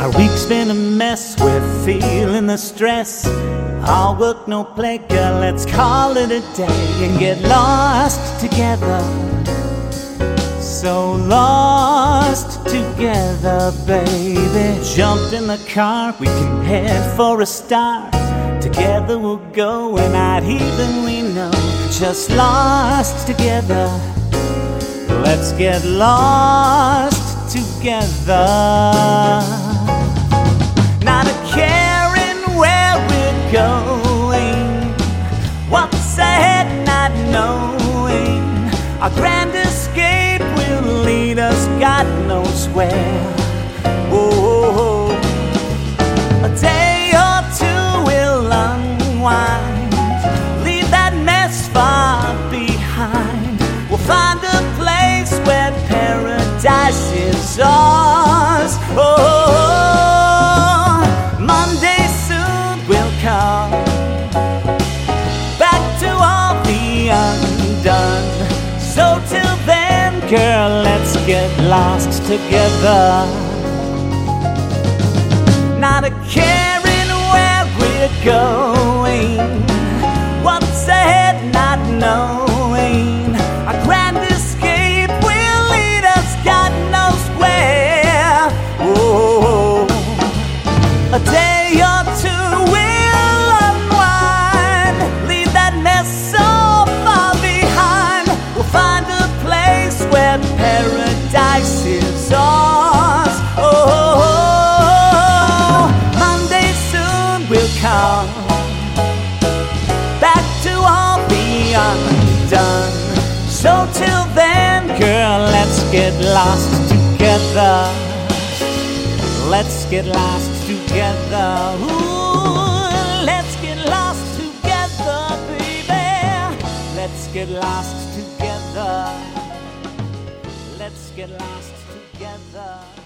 Our week's been a mess, we're feeling the stress. All work, no play, girl, let's call it a day and get lost together. So lost together, baby. Jump in the car, we can head for a star. Together we'll go and not even we know. Just lost together. Let's get lost together. Not a care in where we're going, what's ahead not knowing. Our grand escape will lead us God knows where. Oh, a day or two will unwind, leave that mess far behind. We'll find a place where paradise is ours. Oh, Monday soon will come, back to all the undone. So till then, girl, let's get lost together. Not a care in where we're going, what's ahead not knowing. A grand escape will lead us God knows where. Oh, a day or two will unwind, leave that mess so far behind. We'll find a place where paradise is ours. Oh, Monday soon will come, back to all the undone. So till then, girl, let's get lost together. Let's get lost together. Ooh, let's get lost together, baby. Let's get lost together. Let's get lost together.